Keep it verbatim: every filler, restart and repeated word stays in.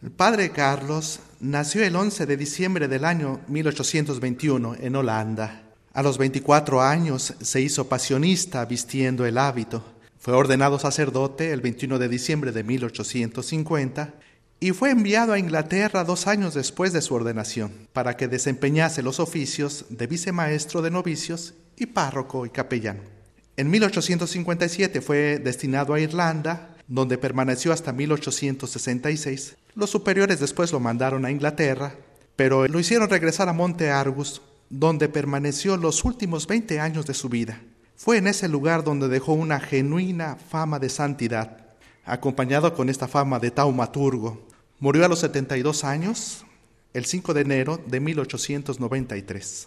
El padre Carlos nació el once de diciembre del año mil ochocientos veintiuno en Holanda. A los veinticuatro años se hizo pasionista vistiendo el hábito. Fue ordenado sacerdote el veintiuno de diciembre de mil ochocientos cincuenta y fue enviado a Inglaterra dos años después de su ordenación para que desempeñase los oficios de vicemaestro de novicios y párroco y capellán. En mil ochocientos cincuenta y siete fue destinado a Irlanda, donde permaneció hasta mil ochocientos sesenta y seis. Los superiores después lo mandaron a Inglaterra, pero lo hicieron regresar a Monte Argus, donde permaneció los últimos veinte años de su vida. Fue en ese lugar donde dejó una genuina fama de santidad, acompañado con esta fama de taumaturgo. Murió a los setenta y dos años, el cinco de enero de mil ochocientos noventa y tres.